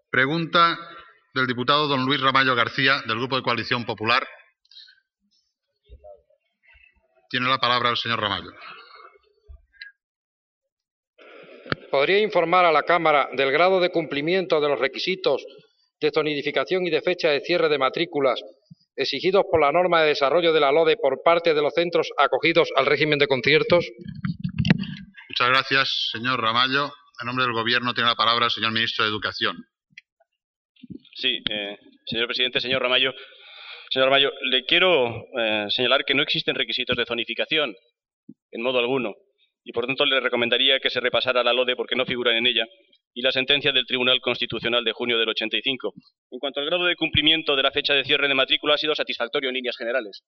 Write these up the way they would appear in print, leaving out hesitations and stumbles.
Pregunta del diputado don Luis Ramallo García, del Grupo de Coalición Popular. Tiene la palabra el señor Ramallo. ¿Podría informar a la Cámara del grado de cumplimiento de los requisitos de zonificación y de fecha de cierre de matrículas exigidos por la norma de desarrollo de la LODE por parte de los centros acogidos al régimen de conciertos? Muchas gracias, señor Ramallo. En nombre del Gobierno tiene la palabra el señor ministro de Educación. Sí, señor presidente, señor Ramallo. Señor Ramallo, le quiero señalar que no existen requisitos de zonificación, en modo alguno, y por tanto le recomendaría que se repasara la LODE porque no figuran en ella, y la sentencia del Tribunal Constitucional de junio del 85. En cuanto al grado de cumplimiento de la fecha de cierre de matrícula, ha sido satisfactorio en líneas generales.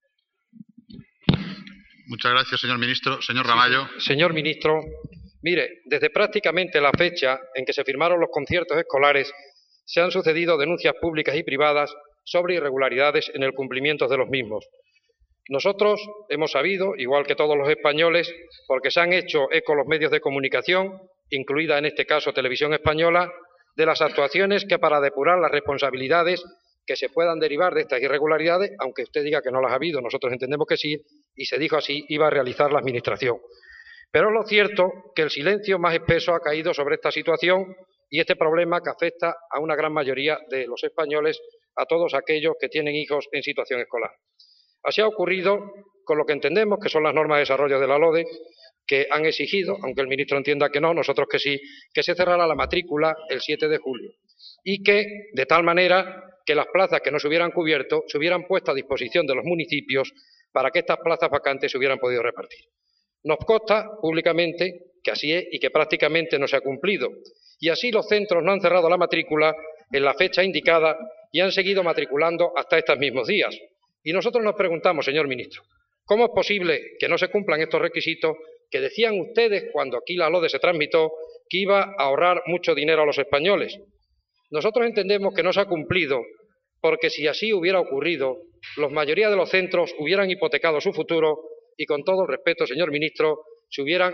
Muchas gracias, señor ministro. Señor Ramallo. Señor ministro, mire, desde prácticamente la fecha en que se firmaron los conciertos escolares, se han sucedido denuncias públicas y privadas sobre irregularidades en el cumplimiento de los mismos. Nosotros hemos sabido, igual que todos los españoles, porque se han hecho eco los medios de comunicación, incluida en este caso Televisión Española, de las actuaciones que para depurar las responsabilidades que se puedan derivar de estas irregularidades, aunque usted diga que no las ha habido, nosotros entendemos que sí, y se dijo así, iba a realizar la Administración. Pero es lo cierto que el silencio más espeso ha caído sobre esta situación y este problema que afecta a una gran mayoría de los españoles, a todos aquellos que tienen hijos en situación escolar. Así ha ocurrido con lo que entendemos que son las normas de desarrollo de la LODE, que han exigido, aunque el ministro entienda que no, nosotros que sí, que se cerrara la matrícula el 7 de julio y que, de tal manera que las plazas que no se hubieran cubierto se hubieran puesto a disposición de los municipios para que estas plazas vacantes se hubieran podido repartir. Nos consta públicamente que así es y que prácticamente no se ha cumplido. Y así los centros no han cerrado la matrícula en la fecha indicada y han seguido matriculando hasta estos mismos días. Y nosotros nos preguntamos, señor ministro, ¿cómo es posible que no se cumplan estos requisitos que decían ustedes cuando aquí la LODE se transmitió que iba a ahorrar mucho dinero a los españoles? Nosotros entendemos que no se ha cumplido porque si así hubiera ocurrido, la mayoría de los centros hubieran hipotecado su futuro y, con todo el respeto, señor ministro, se hubieran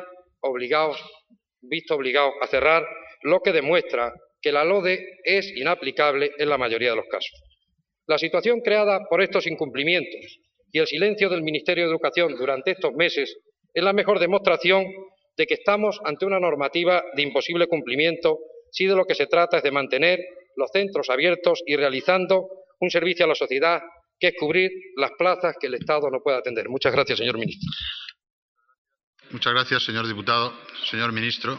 visto obligados a cerrar, lo que demuestra que la LODE es inaplicable en la mayoría de los casos. La situación creada por estos incumplimientos y el silencio del Ministerio de Educación durante estos meses es la mejor demostración de que estamos ante una normativa de imposible cumplimiento si de lo que se trata es de mantener los centros abiertos y realizando un servicio a la sociedad, que es cubrir las plazas que el Estado no puede atender. Muchas gracias, señor ministro. Muchas gracias, señor diputado. Señor ministro.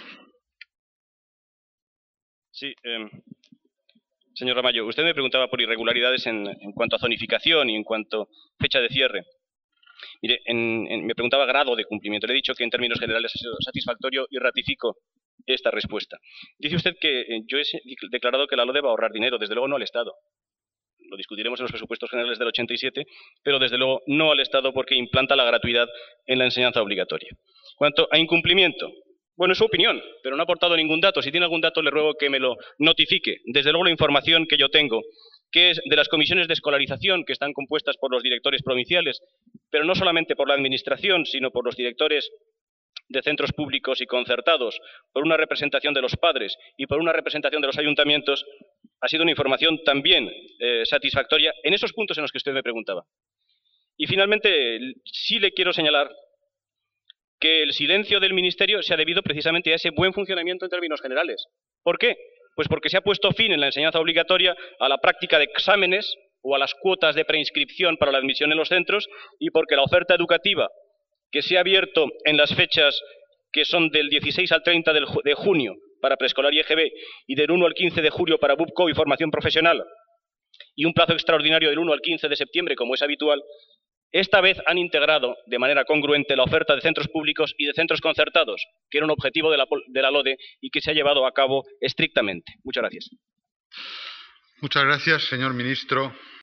Sí, señor Ramallo, usted me preguntaba por irregularidades en cuanto a zonificación y en cuanto a fecha de cierre. Mire, me preguntaba grado de cumplimiento. Le he dicho que en términos generales ha sido satisfactorio y ratifico esta respuesta. Dice usted que yo he declarado que la LODE va a ahorrar dinero, desde luego no al Estado. Lo discutiremos en los presupuestos generales del 87, pero desde luego no al Estado porque implanta la gratuidad en la enseñanza obligatoria. Cuanto a incumplimiento, bueno, es su opinión, pero no ha aportado ningún dato. Si tiene algún dato, le ruego que me lo notifique. Desde luego la información que yo tengo, que es de las comisiones de escolarización que están compuestas por los directores provinciales, pero no solamente por la Administración, sino por los directores de centros públicos y concertados, por una representación de los padres y por una representación de los ayuntamientos, ha sido una información también satisfactoria en esos puntos en los que usted me preguntaba. Y finalmente, sí le quiero señalar que el silencio del Ministerio se ha debido precisamente a ese buen funcionamiento en términos generales. ¿Por qué? Pues porque se ha puesto fin en la enseñanza obligatoria a la práctica de exámenes o a las cuotas de preinscripción para la admisión en los centros y porque la oferta educativa que se ha abierto en las fechas que son del 16 al 30 de junio para preescolar y EGB y del 1 al 15 de julio para BUPCO y formación profesional y un plazo extraordinario del 1 al 15 de septiembre como es habitual, esta vez han integrado de manera congruente la oferta de centros públicos y de centros concertados, que era un objetivo de la LODE y que se ha llevado a cabo estrictamente. Muchas gracias. Muchas gracias, señor ministro.